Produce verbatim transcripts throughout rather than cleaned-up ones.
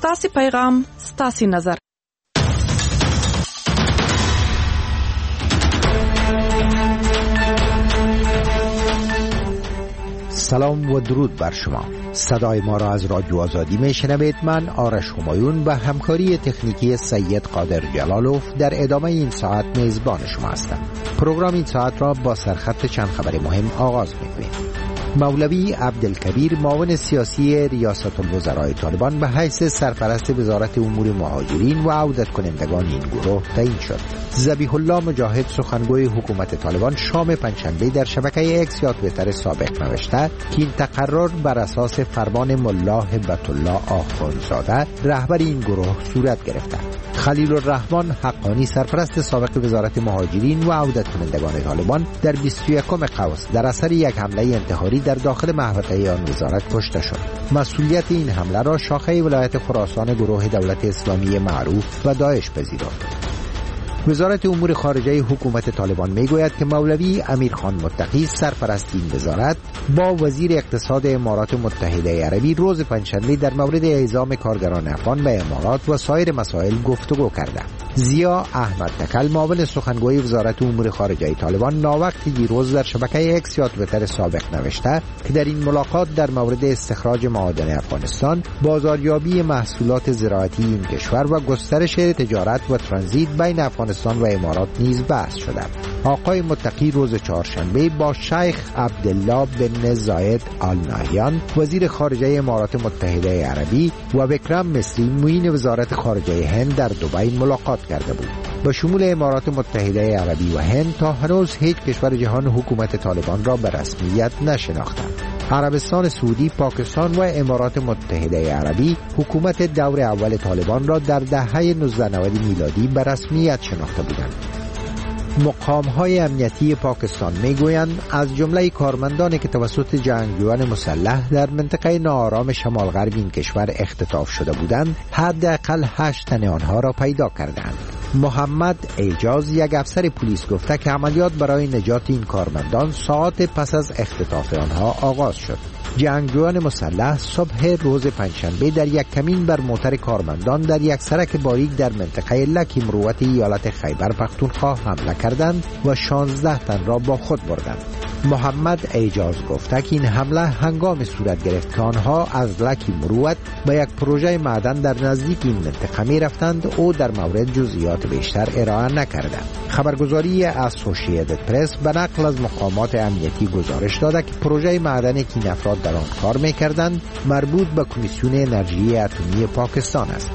ستاسي پیغام ستاسي نظر. سلام و درود بر شما. صدای ما را از رادیو آزادی میشنوید. من آرش همایون و همکاری تکنیکی سید قادر جلالوف در ادامه این ساعت میزبان شما هستم. پروگرام این ساعت را با سرخط چند خبر مهم آغاز می‌کنیم. مولوی عبدالکبیر معاون سیاسی ریاست الوزراء طالبان به حیث سرپرست وزارت امور مهاجرین و عودت کنندگان این گروه تعیین شد. ذبیح الله مجاهد سخنگوی حکومت طالبان شام پنجشنبه در شبکه اکس یا توییتر سابق نوشته که این تقرر بر اساس فرمان ملا هبت الله آخوندزاده رهبر این گروه صورت گرفته. خلیل الرحمن حقانی سرپرست سابق وزارت مهاجرین و عودت کنندگان طالبان در بیست و یکم قوس در اثر یک حمله انتحاری در داخل محوطه آن وزارت کشته شد. مسئولیت این حمله را شاخه ولایت خراسان گروه دولت اسلامی معروف و داعش پذیرفت. وزارت امور خارجه حکومت طالبان میگوید که مولوی امیرخان متقی سرپرست این وزارت با وزیر اقتصاد امارات متحده عربی روز پنجشنبه در مورد اعزام کارگران افغان به امارات و سایر مسائل گفتگو کرده. ضیا احمد تکل معاون سخنگوی وزارت امور خارجه طالبان ناوقت دیروز در شبکه اکس یا توییتر سابق نوشته که در این ملاقات در مورد استخراج معادن افغانستان، بازاریابی محصولات زراعتی این کشور و گسترش تجارت و ترانزیت بین افغانستان و امارات نیز بحث شده. آقای متقی روز چهارشنبه با شیخ عبدالله بن زاید آل نهیان وزیر خارجه امارات متحده عربی و وکرم مصری معین وزارت خارجه هند در دبی ملاقات کرده بود. با شمول امارات متحده عربی و هند تا هنوز هیچ کشور جهان حکومت طالبان را به رسمیت نشناختند. عربستان سعودی، پاکستان و امارات متحده عربی حکومت دور اول طالبان را در دهه نوزده نود میلادی به رسمیت شناخته بودند. مقام‌های امنیتی پاکستان میگویند از جمله کارمندانی که توسط جنگجویان مسلح در منطقه ناآرام شمال غرب این کشور اختطاف شده بودند، حداقل هشت تن آنها را پیدا کردند. محمد اعجاز یک افسر پلیس گفته که عملیات برای نجات این کارمندان ساعات پس از اختطاف آنها آغاز شد. جنگجویان مسلح صبح روز پنجشنبه در یک کمین بر موتر کارمندان در یک سرک باریک در منطقه لکی مروت ایالت خیبر پختونخوا حمله کردند و شانزده تن را با خود بردند. محمد اعجاز گفته که این حمله هنگام صورت گرفت که آنها از لکی مروت به یک پروژه معدن در نزدیک این منطقه می رفتند او در مورد جزئیات بیشتر ارائه نکرده. خبرگزاری اسوسییتد پرس به نقل از مقامات امنیتی گزارش داده که پروژه معدنی که این افراد در آن کار می‌کردند مربوط به کمیسیون انرژی اتمی پاکستان است.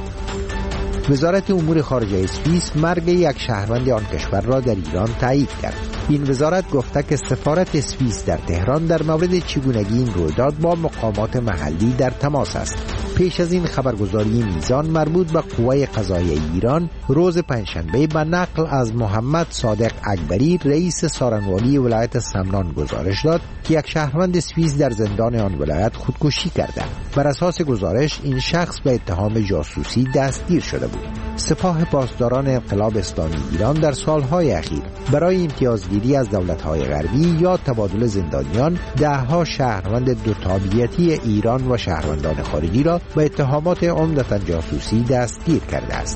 وزارت امور خارجه سوئیس مرگ یک شهروند آن کشور را در ایران تایید کرد. این وزارت گفته که سفارت سوئیس در تهران در مورد چگونگی این رویداد با مقامات محلی در تماس است. پیش از این خبرگزاری میزان مربوط به قوه قضاییه ایران روز پنجشنبه به نقل از محمد صادق اکبری رئیس سارنوالی ولایت سمنان گزارش داد که یک شهروند سوئیس در زندان آن ولایت خودکشی کرده. بر اساس گزارش این شخص به اتهام جاسوسی دستگیر شده بود. سپاه پاسداران انقلاب اسلامی ایران در سالهای اخیر برای امتیازگیری از دولت‌های غربی یا تبادل زندانیان ده‌ها شهروند دو تابعیتی ایران و شهروندان خارجی را به اتهامات عمدتاً جاسوسی دستگیر کرده است.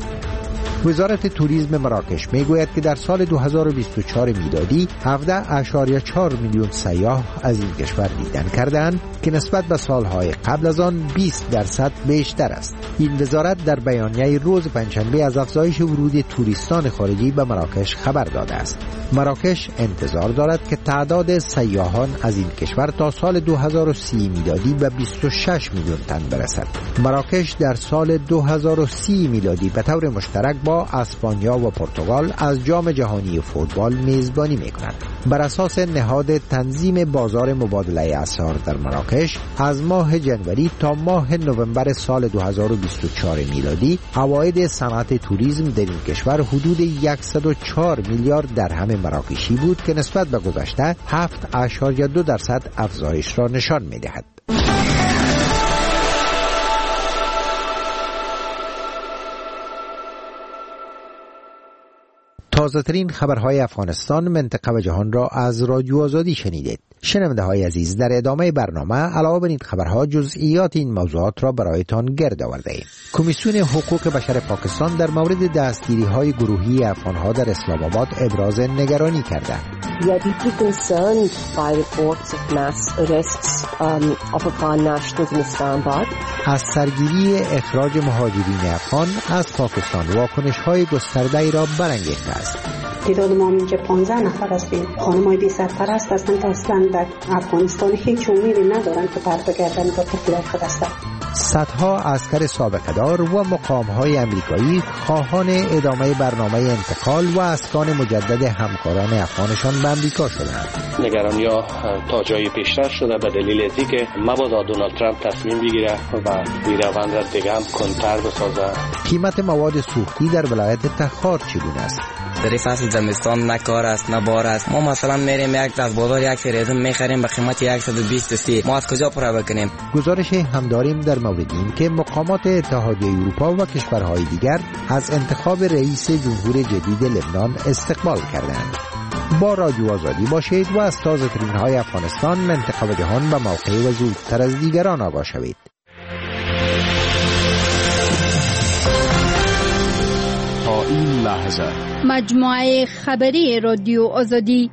وزارت توریسم مراکش میگوید که در سال دو هزار و بیست و چهار میلادی هفده اشاریه چهار میلیون سیاح از این کشور دیدن کردند که نسبت به سالهای قبل از آن بیست درصد بیشتر است. این وزارت در بیانیه روز پنجشنبه از افزایش ورود توریستان خارجی به مراکش خبر داده است. مراکش انتظار دارد که تعداد سیاحان از این کشور تا سال دو هزار و سی میلادی به بیست و شش میلیون تن برسد. مراکش در سال دو هزار و سی میلادی به طور مشترک با اسپانیا و پرتغال از جام جهانی فوتبال میزبانی می‌کند. بر اساس نهاد تنظیم بازار مبادله اسعار در مراکش از ماه جنوری تا ماه نوامبر سال دو هزار و بیست و چهار میلادی عواید صنعت توریسم در این کشور حدود صد و چهار میلیارد درهم مراکشی بود که نسبت به گذشته هفت اشاریه دو درصد افزایش را نشان می‌دهد. تازه‌ترین خبرهای افغانستان، منطقه و جهان را از رادیو آزادی شنیدید. شنونده های عزیز، در ادامه برنامه علاوه بر این خبرها جزئیات این موضوعات را برایتان گرد آورده ایم. کمیسیون حقوق بشر پاکستان در مورد دستگیری های گروهی افغانها در اسلام آباد ابراز نگرانی کرده. We are deeply concerned by reports of mass arrests um, of Afghan nationals in Islamabad. از سرگیری اخراج مهاجرین افغان از پاکستان واکنش های گسترده را برانگیخته است. تعداد ما اینجا پانزده نفر هستیم. خانم‌های بی سرپرست هستند که اصلا در افغانستان هیچ امیدی ندارند که برگردن به کشور خود هستند. صدها عسکر سابقه‌دار و مقام‌های امریکایی خواهان ادامه برنامه انتقال و اسکان مجدد همکاران افغانشان به امریکا شدند. نگرانی‌ها تا جایی بیشتر شده به دلیل اینکه مبادا دونالد ترامپ تصمیم بگیره و این روند را دیگه هم کنتر بسازه. قیمت مواد سوختی در ولایت تخار چگونه است؟ در فصل زمستان نه کار است نه بار است. ما مثلا میریم یک از بازار یک رزم میخریم به قیمت صد و بیست سی. ما از کجا پورا بکنیم؟ گزارش هم داریم در مورد این که مقامات اتحادیه اروپا و کشورهای دیگر از انتخاب رئیس جمهور جدید لبنان استقبال کردند. با رادیو آزادی باشید و از تازه ترین های افغانستان، منطقه و جهان به موقع و زودتر از دیگران آگاه شوید. تا این لحظه مجموعه خبری رادیو آزادی.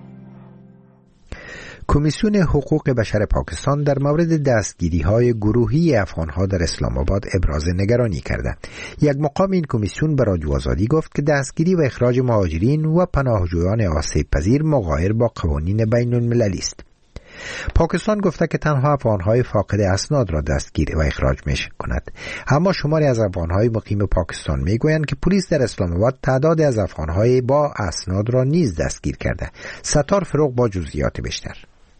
کمیسیون حقوق بشر پاکستان در مورد دستگیری های گروهی افغانها در اسلام آباد ابراز نگرانی کرده. یک مقام این کمیسیون به رادیو آزادی گفت که دستگیری و اخراج مهاجرین و پناهجویان آسیب پذیر مغایر با قوانین بین المللی است. پاکستان گفته که تنها افغانهای فاقد اسناد را دستگیر و اخراج می کند، اما شماری از افغانهای مقیم پاکستان می گویند که پلیس در اسلام آباد تعداد از افغانهای با اسناد را نیز دستگیر کرده. ستار فروغ با جزئیات بیشتر.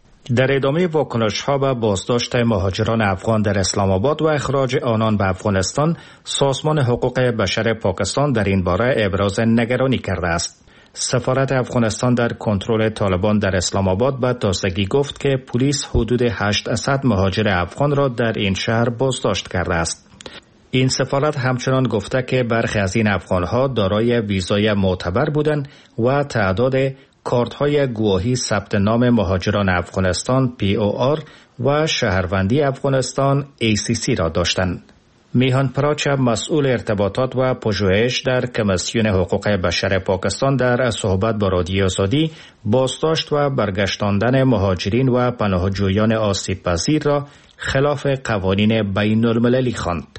در ادامه واکنش‌ها به بازداشت مهاجران افغان در اسلام آباد و اخراج آنان به افغانستان، سازمان حقوق بشر پاکستان در این باره ابراز نگرانی کرده است. سفارت افغانستان در کنترل طالبان در اسلام آباد به تازگی گفت که پلیس حدود هشتصد مهاجر افغان را در این شهر بازداشت کرده است. این سفارت همچنان گفته که برخی از این افغانها دارای ویزای معتبر بودند و تعداد کارت‌های گواهی ثبت نام مهاجران افغانستان پی او آر و شهروندی افغانستان ای سی سی را داشتند. میهان پراچه، مسئول ارتباطات و پژوهش در کمیسیون حقوق بشر پاکستان، در صحبت با رادیو آزادی بازداشت و برگشتاندن مهاجرین و پناهجویان آسیب پذیر را خلاف قوانین بین المللی خواند.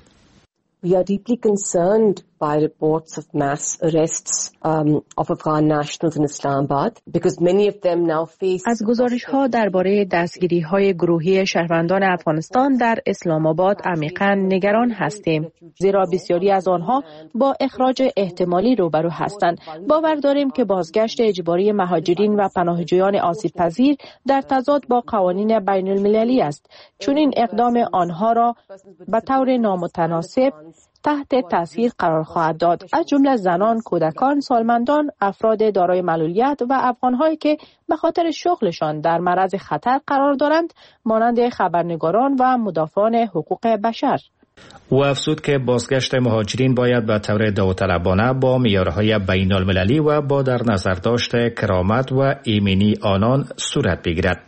We are deeply concerned by reports of mass arrests um, of Afghan nationals in Islamabad because many of them now face از گزارش‌ها درباره دستگیری‌های گروهی شهروندان افغانستان در اسلام آباد عمیقاً نگران هستیم، زیرا بسیاری از آنها با اخراج احتمالی روبرو هستند. باور داریم که بازگشت اجباری مهاجرین و پناهجویان آسیب‌پذیر در تضاد با قوانین بین المللی است، چون این اقدام آنها را به طور نامتناسب تحت تاثیر قرار خواهد داد، از جمله زنان، کودکان، سالمندان، افراد دارای معلولیت و افغان‌هایی که به خاطر شغلشان در معرض خطر قرار دارند، مانند خبرنگاران و مدافعان حقوق بشر. او افزود که بازگشت مهاجرین باید به طور داوطلبانه با معیارهای بین المللی و با در نظر داشت کرامت و ایمنی آنان صورت بگیرد.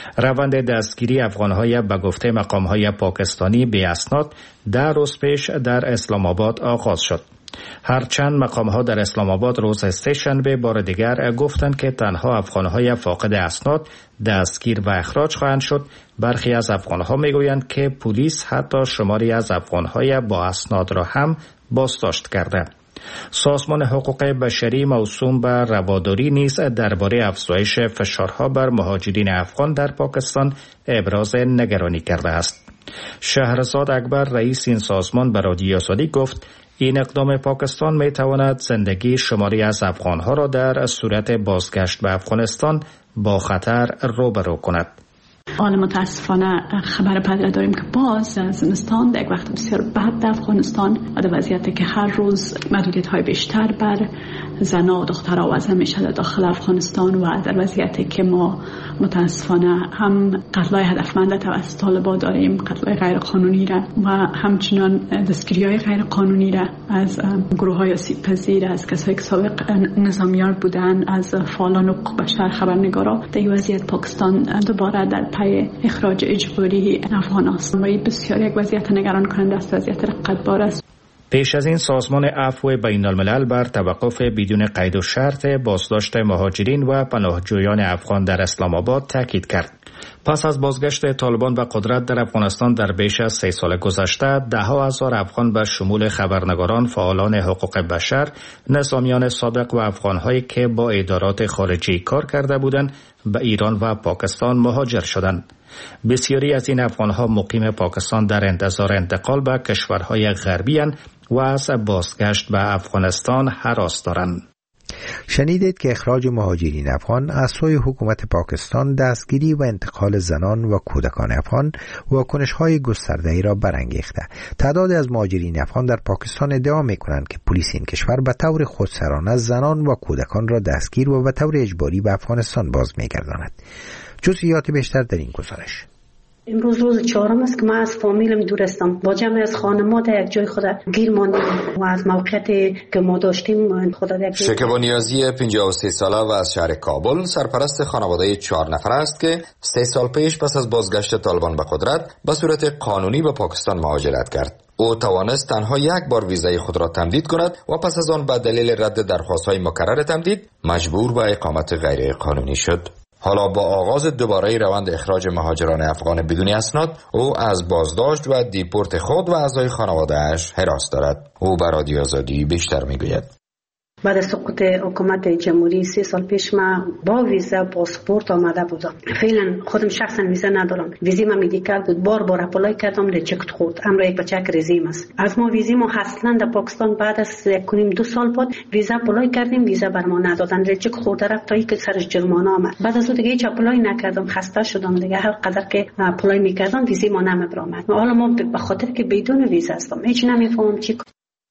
روند دستگیری افغان‌های به گفته مقام‌های پاکستانی بی اسناد در روز پیش در اسلام آباد آغاز شد. هرچند مقام‌ها در اسلام آباد روز سه‌شنبه بار دیگر گفتند که تنها افغان‌های فاقد اسناد دستگیر و اخراج خواهند شد، برخی از افغان‌ها می‌گویند که پلیس حتی شماری از افغان‌های با اسناد را هم بازداشت کرده. سازمان حقوق بشری موسوم به رواداری نیز درباره افزایش فشارها بر مهاجرین افغان در پاکستان ابراز نگرانی کرده است. شهرزاد اکبر، رئیس این سازمان، به رادیو آزادی گفت این اقدام پاکستان می تواند زندگی شماری از افغانها را در صورت بازگشت به افغانستان با خطر روبرو کند. حالا متاسفانه خبر بد داریم که باز زمستان در یک وقت بسیار بد در افغانستان و در وضعیتی که هر روز محدودیت‌های بیشتر بر زنان و دخترها وضع میشه در داخل افغانستان و در وضعیتی که ما متاسفانه هم قتل‌های هدفمند توسط طالبان داریم، قتل‌های غیر قانونی را و همچنان دستگیری‌های غیر قانونی را از گروه‌های آسیب پذیر، از کسایی که سابق نظامیان بودن، از فعالان حقوق بشر، خبرنگارا. در این وضعیت پاکستان دوباره در پی اخراج اجباری افغان است و این بسیار یک وضعیت نگران کننده است، وضعیت رقتبار است. پیش از این سازمان عفو بین الملل بر توقف بدون قید و شرط بازداشت مهاجرین و پناهجویان افغان در اسلام آباد تاکید کرد. پس از بازگشت طالبان به قدرت در افغانستان در بیش از سه سال گذشته، ده ها هزار افغان به شمول خبرنگاران، فعالان حقوق بشر، نظامیان سابق و افغان‌هایی که با ادارات خارجی کار کرده بودند به ایران و پاکستان مهاجر شدند. بسیاری از این افغان‌ها مقیم پاکستان در انتظار انتقال به کشورهای غربی اند و از بازگشت به افغانستان هراس دارند. شنیدید که اخراج مهاجرین افغان از سوی حکومت پاکستان دستگیری و انتقال زنان و کودکان افغان واکنش‌های گسترده‌ای را برانگیخته. تعداد از مهاجرین افغان در پاکستان ادعا می‌کنند که پلیس این کشور به طور خودسرانه زنان و کودکان را دستگیر و به طور اجباری به افغانستان باز می‌گرداند. جزئیات بیشتر در این گزارش. امروز روز چهارم است که من از فامیلم دور هستم. با جمع از خانواده در یک جای خود گیر ماندیم و از موقعیتی که ما داشتیم خود در یک جای. شکیبا نیازی پنجاه و سه ساله و از شهر کابل سرپرست خانواده چهار نفر است که سه سال پیش پس از بازگشت طالبان به قدرت به صورت قانونی به پاکستان مهاجرت کرد. او توانست تنها یک بار ویزای خود را تمدید کند و پس از آن به دلیل رد درخواست‌های مکرر تمدید مجبور به اقامت غیر قانونی شد. حالا با آغاز دوباره روند اخراج مهاجران افغان بدون اسناد، او از بازداشت و دیپورت خود و اعضای خانواده‌اش هراس دارد. او به رادیو آزادی بیشتر میگوید. بعد از سقوط حکومت جمهوری سه سال پیش من با ویزا پاسپورت آمده بودم. فعلا خودم شخصا ویزا ندارم. ویزا من مدیکال بود، بار بار اپلای کردم، ریجکت خورد. امر یک بچه رزیم است. از ما ویزا ما اصلا در پاکستان بعد از یک کنیم دو سال بعد ویزا اپلای کردیم، ویزا بر ما ندادن، ریجکت خورد رفت تا اینکه سرش جرمانه آمد. بعد از اون دیگه هیچ اپلای نکردم، خسته شدم دیگه. هر قدر که اپلای میکردم ویزا ما نمیبرامد. حالا ما به خاطر که بدون ویزا هستم هیچ نمیفهمم چی.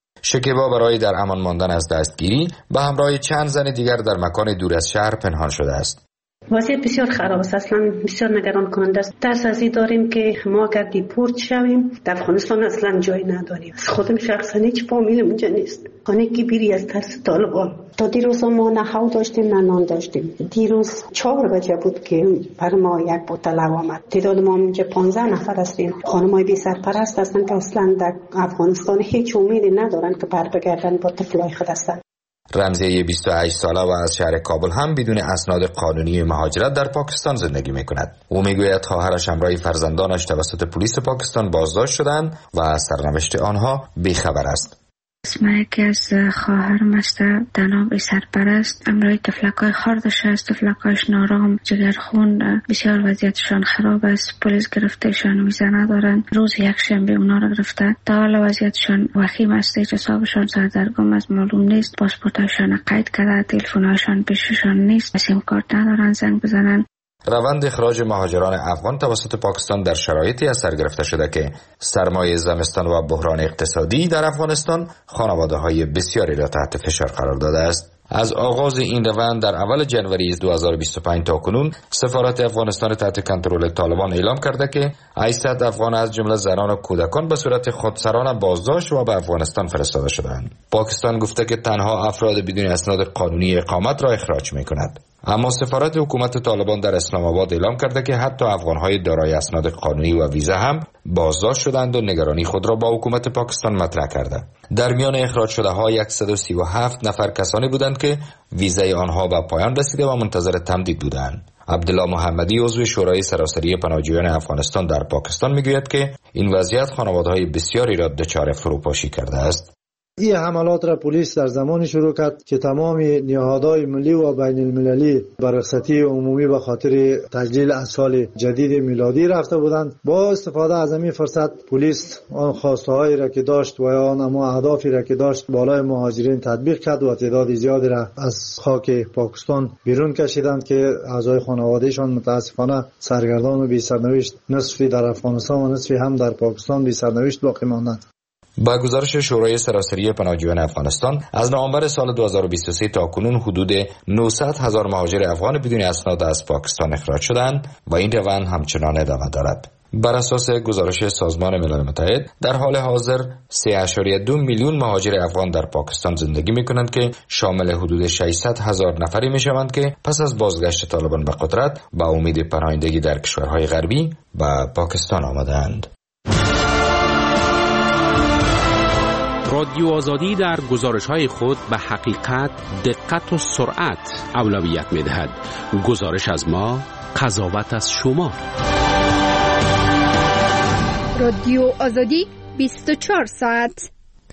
شکیبا برای در امان ماندن از دستگیری به همراه چند زن دیگر در مکان دور از شهر پنهان شده است. وضعیت بسیار خراب است، اصلا بسیار نگران کننده است. ترس از این داریم که ما اگر دیپورت شویم در افغانستان اصلا جای نداریم. از خودم شخصا هیچ فامیل اونجا نیست. خانه کی بیری از ترس طالبان. تا دیروز ما نه هوا داشتیم نه نان داشتیم. دیروز چهار بجه بود که بر ما یک بوتل هوا آمد. تعداد ما اینجا پانزده نفر هستیم. خانم‌های بی سرپرست هستن که اصلا در افغانستان هیچ امیدی ندارن که بر بگردن با طفلای خود هستن. رمزیه بیست و هشت ساله و از شهر کابل هم بدون اسناد قانونی مهاجرت در پاکستان زندگی می‌کند. او میگوید خواهرش همراه فرزندانش توسط پلیس پاکستان بازداشت شدند و از سرنوشت آنها بیخبر است. اسم یکی از خواهرم است، دناب سرپرست، امروی تفلکای خاردش است، تفلکایش نارام، جگرخون، بسیار وضعیتشان خراب است. پلیس گرفتهشان، ویزا ندارن. روز یک شنبه اونا را گرفته. تا حالا وضعیتشان وخیم است، هیچ حسابشان سردرگم است، معلوم نیست. پاسپورتشان قید کرده، تلفنشان پیششان نیست، سیم کارت ندارن زنگ بزنن. روند اخراج مهاجران افغان توسط پاکستان در شرایطی از سر گرفته شده که سرمایه زمستان و بحران اقتصادی در افغانستان خانواده‌های بسیاری را تحت فشار قرار داده است. از آغاز این روند در اول جنوری دو هزار و بیست و پنج تا کنون سفارت افغانستان تحت کنترل طالبان اعلام کرده که هشتصد افغان از جمله زنان و کودکان به صورت خودسرانه بازداشت و به افغانستان فرستاده شدند. پاکستان گفته که تنها افراد بدون اسناد قانونی اقامت را اخراج می‌کند. اما سفارت حکومت طالبان در اسلام آباد اعلام کرده که حتی افغان‌های دارای اسناد قانونی و ویزا هم بازداشت شدند و نگرانی خود را با حکومت پاکستان مطرح کرده. در میان اخراج شده ها صد و سی و هفت نفر کسانی بودند که ویزای آنها به پایان رسیده و منتظر تمدید بودند. عبدالله محمدی عضو شورای سراسری پناهجویان افغانستان در پاکستان میگوید که این وضعیت خانواده‌های بسیاری را دچار فروپاشی کرده است. این حملات را پلیس در زمانی شروع کرد که تمام نهادهای ملی و بین المللی بر رخصتی عمومی به خاطر تجلیل از سال جدید میلادی رفته بودند. با استفاده از این فرصت پلیس آن خواسته هایی را که داشت و آن اما اهدافی را که داشت بالای مهاجرین تطبیق کرد و تعداد زیادی را از خاک پاکستان بیرون کشیدند که اعضای خانوادهشان متاسفانه سرگردان و بی سرنوشت، نصفی در افغانستان و نصفی هم در پاکستان بی سرنوشت باقی ماندند. با گزارش شورای سراسری پناهجویان افغانستان از نوامبر سال دو هزار و بیست و سه تا کنون حدود نهصد هزار مهاجر افغان بدون اسناد از پاکستان اخراج شدند و این روند همچنان ادامه دارد. بر اساس گزارش سازمان ملل متحد در حال حاضر سه اشاریه دو میلیون مهاجر افغان در پاکستان زندگی می‌کنند که شامل حدود ششصد هزار نفری می‌شوند که پس از بازگشت طالبان به قدرت با امید پناهندگی در کشورهای غربی به پاکستان آمدند. رادیو آزادی در گزارش‌های خود به حقیقت، دقت و سرعت اولویت می‌دهد. گزارش از ما، قضاوت از شما. رادیو آزادی بیست و چهار ساعت.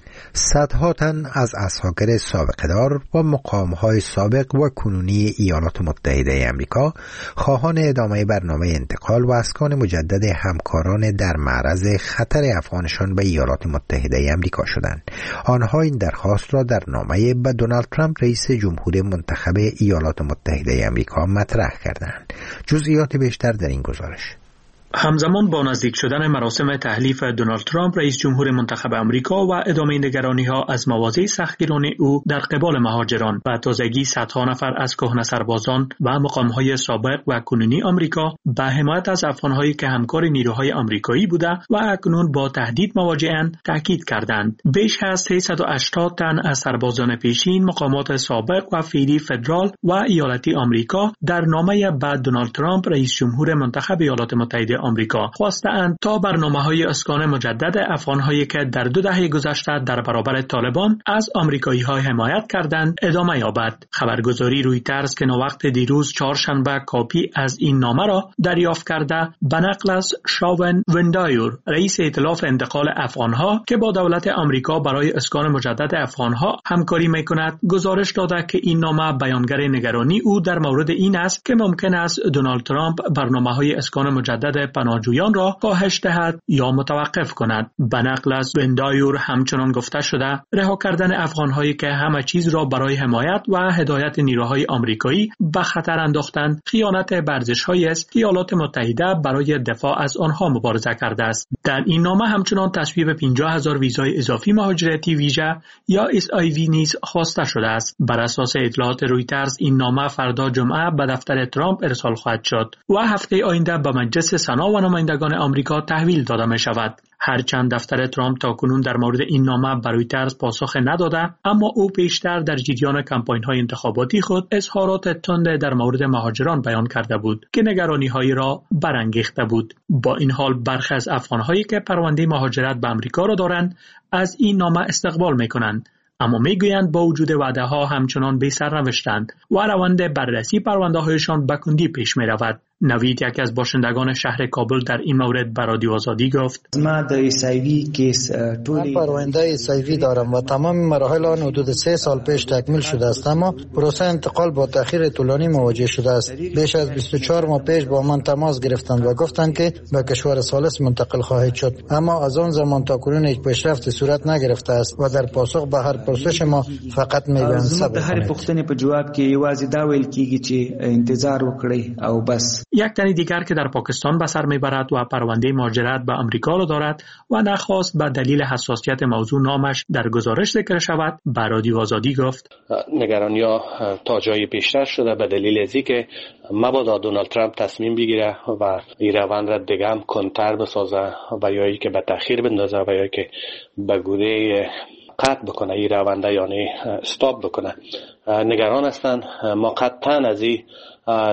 صدها تن از اساکر سابقه‌دار و مقام‌های سابق و کنونی ایالات متحده آمریکا خواهان ادامه برنامه انتقال و اسکان مجدد همکاران در معرض خطر افغانشان به ایالات متحده آمریکا شدند. آنها این درخواست را در نامه به دونالد ترامپ رئیس جمهور منتخب ایالات متحده آمریکا مطرح کردند. جزئیات بیشتر در این گزارش. همزمان با نزدیک شدن مراسم تحلیف دونالد ترامپ رئیس جمهور منتخب آمریکا و ادامه نگرانی‌ها از مواضع سختگیرانه او در قبال مهاجران و تازگی صدها نفر از کهنه سربازان و مقام‌های سابق و کنونی آمریکا به حمایت از افغان‌هایی که همکار نیروهای آمریکایی بوده و اکنون با تهدید مواجه‌اند تاکید کردند. بیش از سیصد و هشتاد تن از سربازان پیشین، مقامات سابق و فعلی فدرال و ایالتی آمریکا در نامه به دونالد ترامپ رئیس جمهور منتخب ایالات متحده آمریکا خواستند تا برنامه‌های اسکان مجدد افغان‌هایی که در دو دهه گذشته در برابر طالبان از آمریکایی‌ها حمایت کردند ادامه یابد. خبرگزاری رویترز که نوقت دیروز چهارشنبه کاپی از این نامه را دریافت کرده به نقل از شاون وندایور رئیس ائتلاف انتقال افغان‌ها که با دولت آمریکا برای اسکان مجدد افغان‌ها همکاری می‌کند گزارش داده که این نامه بیانگر نگرانی او در مورد این است که ممکن است دونالد ترامپ برنامه‌های اسکان مجدد پناهجویان را کاهش دهد یا متوقف کند. به نقل از وندایور همچنان گفته شده رها کردن افغان‌هایی که همه چیز را برای حمایت و هدایت نیروهای آمریکایی به خطر انداختند خیانت به ارزش‌هایی است که ایالات متحده برای دفاع از آنها مبارزه کرده است. در این نامه همچنان تصویب پنجاه هزار ویزای اضافی مهاجرتی ویژه یا اس آی وی نیز خواسته شده است. بر اساس اطلاعات رویترز این نامه فردا جمعه به دفتر ترامپ ارسال خواهد شد و هفته آینده به مجلس سنا و نمایندگان آمریکا تحویل داده می شود. هرچند دفتر ترامپ تاکنون در مورد این نامه بر رویترز پاسخ نداده، اما او پیشتر در جریان کمپاین‌های انتخاباتی خود اظهارات تند در مورد مهاجران بیان کرده بود که نگرانی‌هایی را برانگیخته بود. با این حال برخی از افغان‌هایی که پرونده مهاجرت به آمریکا را دارند از این نامه استقبال می‌کنند، اما میگویند با وجود وعده‌ها همچنان بی سرنوشتند و روند بررسی پرونده‌هایشان به کندی پیش می‌رود. نوید یکی از باشندگان شهر کابل در این مورد به رادیو آزادی گفت: ما د ایسایوی کیس من پرونده ایسایوی دارم و تمام مراحل آن حدود سه سال پیش تکمیل شده است، اما پروسه انتقال با تأخیر طولانی مواجه شده است. بیش از بیست و چهار ماه پیش با من تماس گرفتند و گفتند که به کشور ثالث منتقل خواهید شد، اما از آن زمان تا کنون هیچ پیشرفتی صورت نگرفته است و در پاسخ به هر پرسش ما فقط میگویند صبر کنید. هر پوښتنې په جواب کې یوازې دا ویل کیږي چې انتظار وکړئ او بس. یک تن دیگر که در پاکستان به سر میبرد و پرونده مهاجرت به آمریکا را دارد و نخواست به دلیل حساسیت موضوع نامش در گزارش ذکر شود به رادیو آزادی گفت: نگرانی‌ها تا جای بیشتر شده به دلیل از اینکه مبادا دونالد ترامپ تصمیم بگیره و این روند را دیگه هم کنتر بسازه و یا اینکه به تأخیر بندازه و یا اینکه به گونه قطع بکنه این رونده، یعنی استاپ بکنه. نگران هستن. ما قطعا از این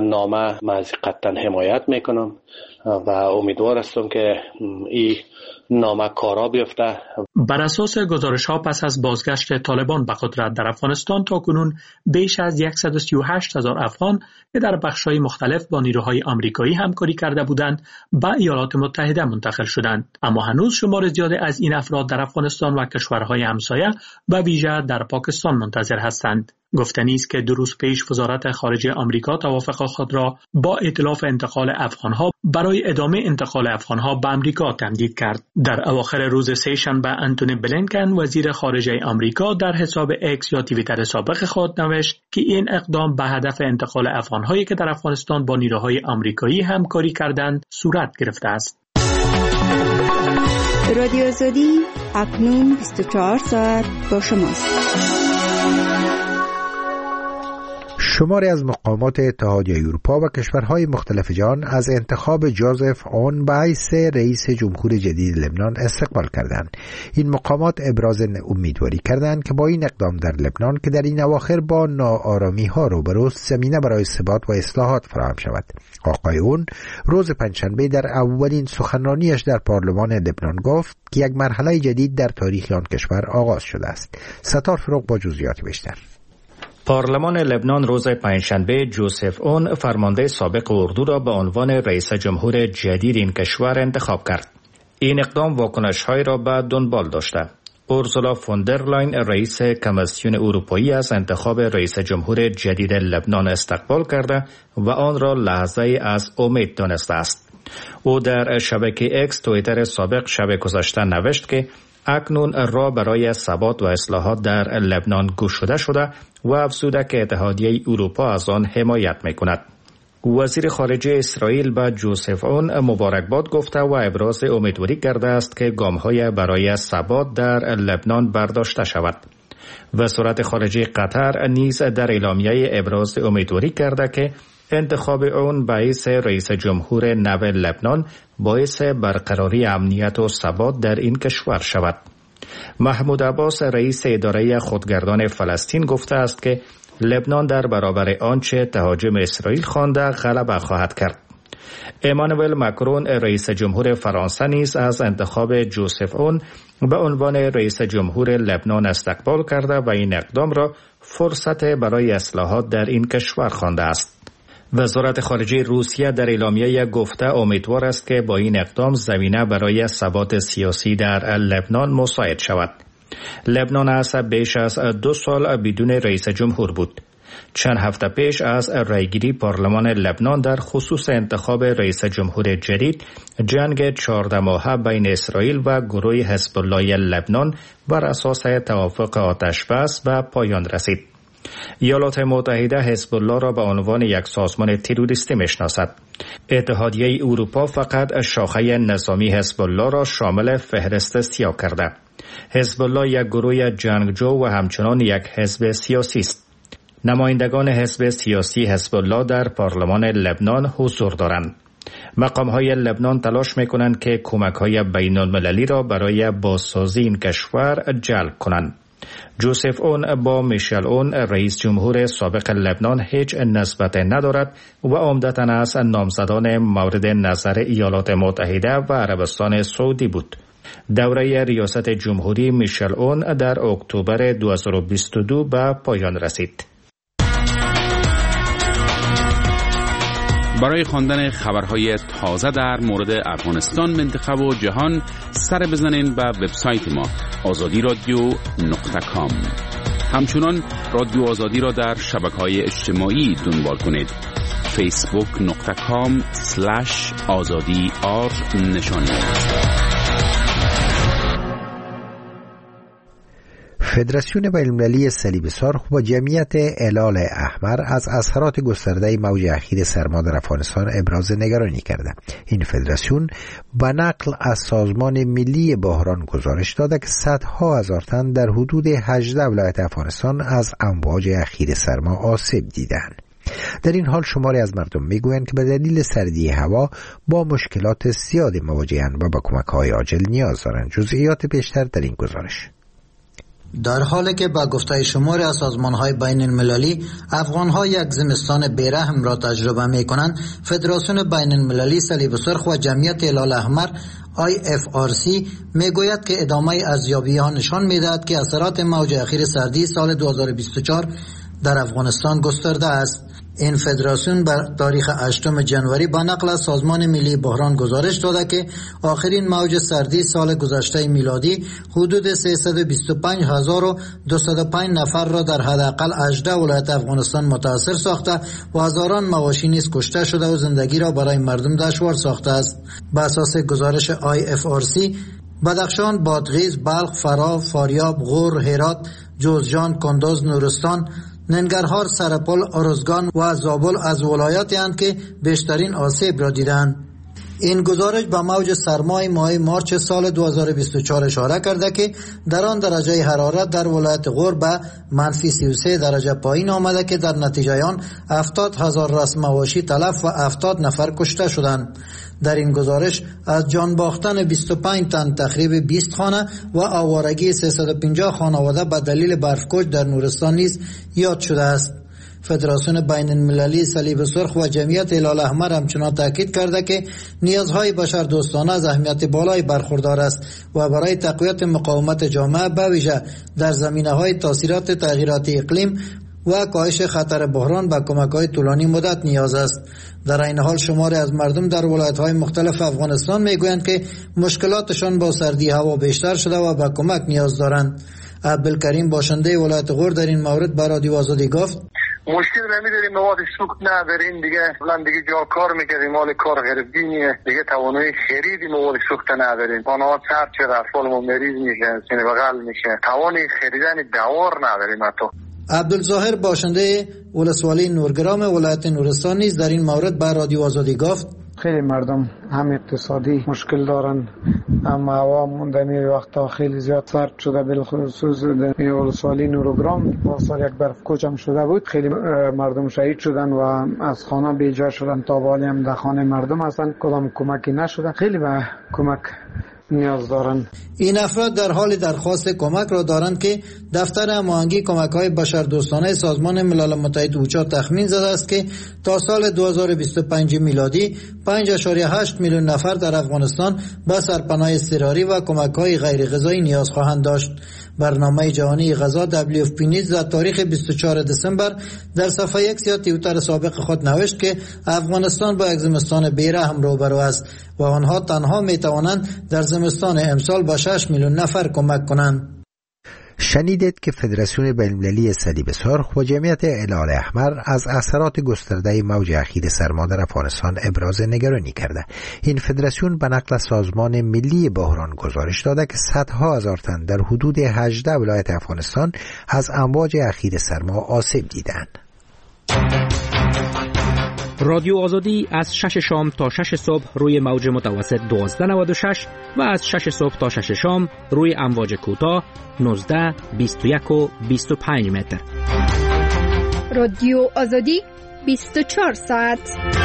نامه ما از قطعا حمایت میکنم و امیدوار هستم که این نامکارا بیفته. بر اساس گزارش ها پس از بازگشت طالبان به قدرت در افغانستان تا کنون بیش از صد و سی و هشت هزار افغان که در بخش‌های مختلف با نیروهای آمریکایی همکاری کرده بودند به ایالات متحده منتقل شدند، اما هنوز شمار زیادی از این افراد در افغانستان و کشورهای همسایه به ویژه در پاکستان منتظر هستند. گفتنی است که دو روز پیش وزارت خارجه آمریکا توافق خود را با ائتلاف انتقال افغانها برای ادامه انتقال افغانها به آمریکا تمدید کرد. در اواخر روز سه‌شنبه انتونی بلینکن وزیر خارجه آمریکا در حساب اکس یا توییتر سابق خود نوشت که این اقدام به هدف انتقال افغانهایی که در افغانستان با نیروهای آمریکایی همکاری کردند صورت گرفته است. رادیو آزادی اکنون بیست و چهار ساعت با شماست. شماری از مقامات اتحادیه اروپا و کشورهای مختلف جهان از انتخاب جوزف اون به حیث رئیس جمهور جدید لبنان استقبال کردند. این مقامات ابراز امیدواری کردند که با این اقدام در لبنان که در این اواخر با ناآرامی ها روبروست زمینه برای ثبات و اصلاحات فراهم شود. آقای اون روز پنجشنبه در اولین سخنرانیش در پارلمان لبنان گفت که یک مرحله جدید در تاریخ آن کشور آغاز شده است. ستار فروغ با جزئیات بیشتر. پارلمان لبنان روز پنجشنبه جوزف اون فرمانده سابق اردو را به عنوان رئیس جمهور جدید این کشور انتخاب کرد. این اقدام واکنش‌های را به دنبال داشته. اورسولا فون در لاین رئیس کمیسیون اروپایی از انتخاب رئیس جمهور جدید لبنان استقبال کرده و آن را لحظه‌ای از امید دانسته است. او در شبکه اکس توییتر سابق شب گذشته نوشت که اکنون راه برای ثبات و اصلاحات در لبنان گشوده شده و افزوده که اتحادیه اروپا از آن حمایت می‌کند. وزیر خارجه اسرائیل به جوزف اون مبارکباد گفته و ابراز امیدواری کرده است که گام‌های برای ثبات در لبنان برداشته شود. وزارت خارجه قطر نیز در اعلامیه ابراز امیدواری کرده که انتخاب اون باعث رئیس جمهور نو لبنان باعث برقراری امنیت و ثبات در این کشور شود. محمود عباس رئیس اداره خودگردان فلسطین گفته است که لبنان در برابر آنچه تهاجم اسرائیل خوانده غلبه خواهد کرد. امانوئل ماکرون رئیس جمهور فرانسه نیز از انتخاب جوزف اون به عنوان رئیس جمهور لبنان استقبال کرده و این اقدام را فرصت برای اصلاحات در این کشور خوانده است. وزارت خارجه روسیه در اعلامیه گفته امیدوار است که با این اقدام زمینه برای ثبات سیاسی در لبنان مساعد شود. لبنان از بیش از دو سال بدون رئیس جمهور بود. چند هفته پیش از رایگیری پارلمان لبنان در خصوص انتخاب رئیس جمهور جدید، جنگ چهارده ماهه بین اسرائیل و گروه حزب الله لبنان بر اساس توافق آتشبس به پایان رسید. ایالات متحده حزب الله را به عنوان یک سازمان تروریستی میشناسد. اتحادیه اروپا فقط شاخه نظامی حزب الله را شامل فهرست سیاه کرده. حزب الله یک گروه جنگجو و همچنان یک حزب سیاسی است. نمایندگان حزب سیاسی حزب الله در پارلمان لبنان حضور دارند. مقام‌های لبنان تلاش می‌کنند که کمک‌های بین‌المللی را برای بازسازی این کشور جلب کنند. جوزف اون با میشل اون رئیس جمهور سابق لبنان هیچ نسبت ندارد و عمدتاً از نامزدان مورد نظر ایالات متحده و عربستان سعودی بود. دوره ریاست جمهوری میشل اون در اکتبر دو هزار و بیست و دو به پایان رسید. برای خواندن خبرهای تازه در مورد افغانستان، منطقه و جهان سر بزنین به وبسایت ما آزادی رادیو نقطه کام. همچنان رادیو آزادی را در شبکه‌های اجتماعی دنبال کنید. فیسبوک نقطه کام سلش آزادی آر نشانی. فدراسیون بین‌المللی صلیب سرخ با جمعیت هلال احمر از اثرات گسترده موج اخیر سرما در افغانستان ابراز نگرانی کرده. این فدراسیون به نقل از سازمان ملی بحران گزارش داده که صدها هزار تن در حدود هجده ولایت افغانستان از امواج اخیر سرما آسیب دیدند. در این حال شماری از مردم میگویند که به دلیل سردی هوا با مشکلات زیادی مواجه‌اند و به کمک‌های عاجل نیاز دارند. جزئیات بیشتر در این گزارش. در حالی که با گفته شماری از سازمان‌های بین المللی افغان‌ها یک زمستان بیرحم را تجربه می‌کنند، فدراسیون بین المللی صلیب سرخ و جمعیت هلال احمر آی اف آر سی میگوید که ادامه ارزیابی‌ها نشان می‌دهد که اثرات موج اخیر سردی سال دو هزار و بیست و چهار در افغانستان گسترده است. این فدراسیون بر تاریخ هشتم جنوری با نقل از سازمان ملی بحران گزارش داده که آخرین موج سردی سال گذشته میلادی حدود سیصد و بیست و پنج هزار و دویست و پنج نفر را در حداقل هجده ولایت افغانستان متاثر ساخته و هزاران مواشی نیز کشته شده و زندگی را برای مردم دشوار ساخته است. بر اساس گزارش آی اف آر سی، بدخشان، بادغیس، بلخ، فرا، فاریاب، غور، هرات، جوزجان، کندوز، نورستان، ننگرهار، سرپل، ارزگان و زابل از ولایاتی هستند که بیشترین آسیب را دیدند. این گزارش به موج سرمای ماه مارچ سال دو هزار و بیست و چهار اشاره کرده که در آن درجه حرارت در ولایت غور به منفی سی و سه درجه پایین آمده که در نتیجه آن هفتاد هزار رسم مواشی تلف و هفتاد نفر کشته شدند. در این گزارش از جان باختن بیست و پنج تن، تخریب بیست خانه و آوارگی سیصد و پنجاه خانواده به دلیل برفکوچ در نورستان نیز یاد شده است. فدراسیون بین المللی صلیب سرخ و جمعیت هلال احمر همچنان تاکید کرده که نیازهای بشر دوستانه از اهمیت بالای برخوردار است و برای تقویت مقاومت جامعه به ویژه در زمینه‌های تاثیرات تغییرات اقلیم و کاهش خطر بحران به کمک‌های طولانی مدت نیاز است. در این حال شماری از مردم در ولایت‌های مختلف افغانستان میگویند که مشکلاتشان با سردی هوا بیشتر شده و به کمک نیاز دارند. عبدالکریم باشنده ولایت غور در این مورد به رادیو آزادی گفت: مشکل نمیداریم، مواد سوخت نداریم دیگه، الان دیگه جا کار میکردیم، مال کار غریبینیه دیگه، توانایی خرید مواد سوخت نداریم، خانه‌ها سرد شده، اطفالمون مریض میشه، سینه بغل میشه، توانی خریدن دوار نداریم. حتی عبدالظاهر باشنده ولسوالی نورگرام ولایت نورستان نیز در این مورد به رادیو آزادی گفت: خیلی مردم هم اقتصادی مشکل دارن، اما هوا موندنی وقتا خیلی زیاد سرد شده، بالخصوص در ولسوالی نورگرام پاسار یک برف کوچ هم شده بود، خیلی مردم شهید شدن و از خانه بیجا شدن، تا بالی هم در خانه مردم هستن، کدام کمکی نشده، خیلی به کمک نیاز دارند. این افراد در حال درخواست کمک را دارند که دفتر هماهنگی کمک‌های بشردوستانه سازمان ملل متحد اوچا تخمین زده است که تا سال دو هزار و بیست و پنج میلادی پنج ممیز هشت میلیون نفر در افغانستان به سرپناه اضطراری و کمک‌های غیر غذایی نیاز خواهند داشت. برنامه جهانی غذا دبلیو اف پی نیز در تاریخ بیست و چهارم دسامبر در صفحه یک یا توییتر سابق خود نوشت که افغانستان با یک زمستان بیرحم روبرو است و آنها تنها می توانند در زمستان امسال با شش میلیون نفر کمک کنند. شنیدید که فدراسیون بین‌المللی صلیب سرخ و جمعیت هلال احمر از اثرات گسترده موج اخیر سرما در افغانستان ابراز نگرانی کرده. این فدراسیون به نقل سازمان ملی بحران گزارش داده که صدها هزار تن در حدود هجده ولایت افغانستان از امواج اخیر سرما آسیب دیدند. رادیو آزادی از شش شام تا شش صبح روی موج متوسط دوازده نود و شش و از شش صبح تا شش شام روی امواج کوتاه نوزده، بیست و یک و بیست و پنج متر. رادیو آزادی بیست و چهار ساعت.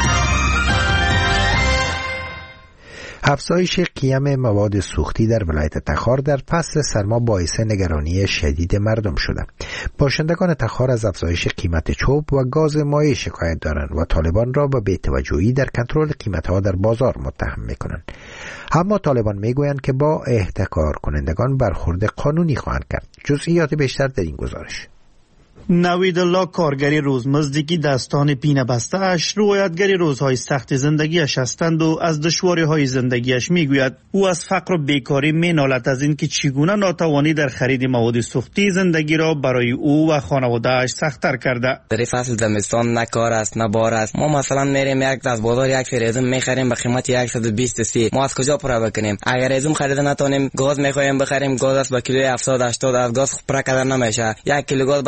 افزایش قیم مواد سوختی در ولایت تخار در فصل سرما باعث نگرانی شدید مردم شده. باشندگان تخار از افزایش قیمت چوب و گاز مایع شکایت دارند و طالبان را به بی‌توجهی در کنترل قیمت‌ها در بازار متهم می‌کنند. اما طالبان می‌گویند که با احتکار کنندگان برخورد قانونی خواهند کرد. جزئیات بیشتر در این گزارش. نوید الله کارگری روزمزدی دستان پینه بسته اش روایتگری روزهای سخت زندگیش هستند و از دشواری های زندگیش میگوید. او از فقر و بیکاری مینالد از این که چگونه ناتوانی در خرید مواد سوختی زندگی را برای او و خانواده‌اش سخت‌تر کرده. در فصل زمستان نه کار است نه بار است. ما مثلا میریم یک از بازار یک فریزم میخریم به قیمت صد و بیست و سه. ما از کجا پورا بکنیم؟ اگر ازم خرید نتونیم گاز میخوایم بخریم، گاز است با کیلو هفتاد هشتاد، از گاز پورا کردن نمیشه. یک کیلو گاز برای ما بسیار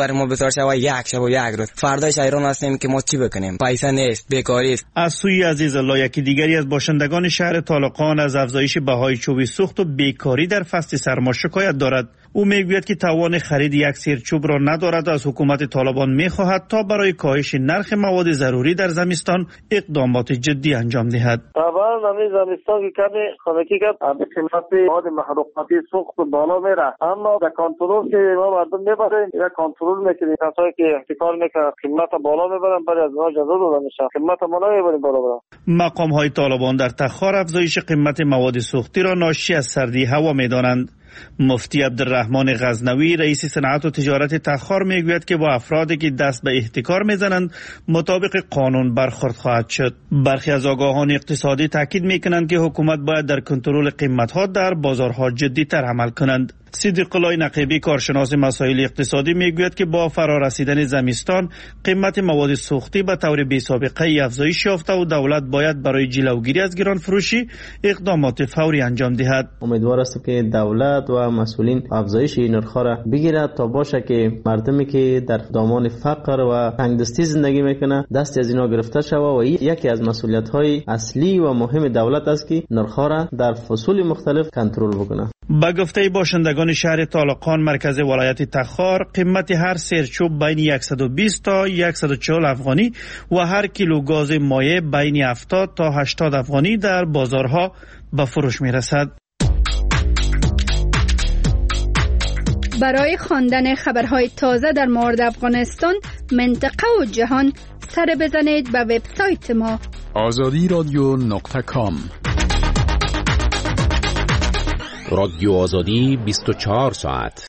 گرفتار شوه یک شب و یک روز، فرداش حیران هستیم که ما چی بکنیم، پیسه نیست، بیکاری است. از سوی عزیز الله یکی دیگری از باشندگان شهر طالقان از افزایش بهای چوب سوخت و بیکاری در فصل سرما شکایت دارد. او میگوید که توان خرید یک سیر چوب را ندارد و از حکومت طالبان میخواهد تا برای کاهش نرخ مواد ضروری در زمستان اقدامات جدی انجام دهد. طبعا همین زمستان که کمی خنکی کرد، همین قیمت مواد محروقاتی سوخت بالا میره، اما در کنترل که ما مردم میبریم، یا کنترل میکنیم، کسایی که احتکار میکنن قیمت بالا میبرن، برای از اونها جزا داده میشه، قیمت ما نمیبریم بالا برن. مقام های طالبان در تخار افزایش قیمت مواد سوختی را ناشی از سردی هوا میدانند. مفتی عبدالرحمن غزنوی رئیس صنعت و تجارت تخار میگوید که با افرادی که دست به احتکار میزنند مطابق قانون برخورد خواهد شد. برخی از آگاهان اقتصادی تاکید میکنند که حکومت باید در کنترل قیمت‌ها در بازارها جدی‌تر عمل کنند. صدیق الله نقیبی کارشناس مسائل اقتصادی میگوید که با فرارسیدن زمستان قیمت مواد سوختی به طور بی‌سابقه افزایش یافته و دولت باید برای جلوگیری از گران فروشی اقدامات فوری انجام دهد. امیدوار است که دولت و مسئولین افزایش این نرخ‌ها را بگیرد تا باشه که مردمی که در دامان فقر و تنگدستی زندگی میکنه دست از اینا گرفته شود و یکی از مسئولیت‌های اصلی و مهم دولت است که نرخ‌ها را در فصول مختلف کنترل بکنه. با گفته باشندگان شهر طالقان مرکز ولایت تخار، قیمت هر سیرچوب بین صد و بیست تا صد و چهل افغانی و هر کیلو گاز مایع بین هفتاد تا هشتاد افغانی در بازارها به فروش می رسد. برای خواندن خبرهای تازه در مورد افغانستان، منطقه و جهان، سر بزنید به وبسایت ما آزادی رادیو نقطه کام. رادیو آزادی بیست و چهار ساعت